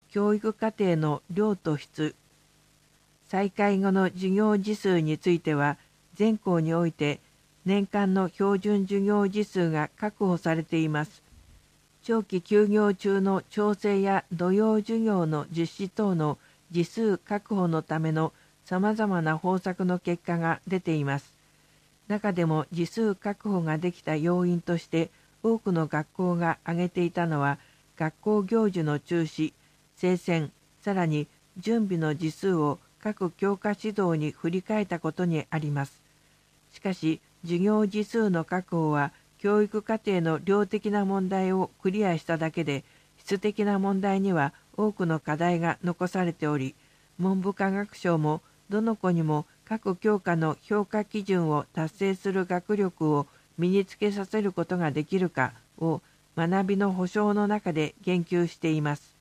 教育課程の量と質、再開後の授業時数については、全校において年間の標準授業時数が確保されています。長期休業中の調整や土曜授業の実施等の時数確保のためのさまざまな方策の結果が出ています。中でも時数確保ができた要因として多くの学校が挙げていたのは、学校行事の中止、聖戦、さらに準備の時数を各教科指導に振り替えたことにあります。しかし、授業時数の確保は教育課程の量的な問題をクリアしただけで、質的な問題には多くの課題が残されており、文部科学省もどの子にも各教科の評価基準を達成する学力を身につけさせることができるかを学びの保障の中で言及しています。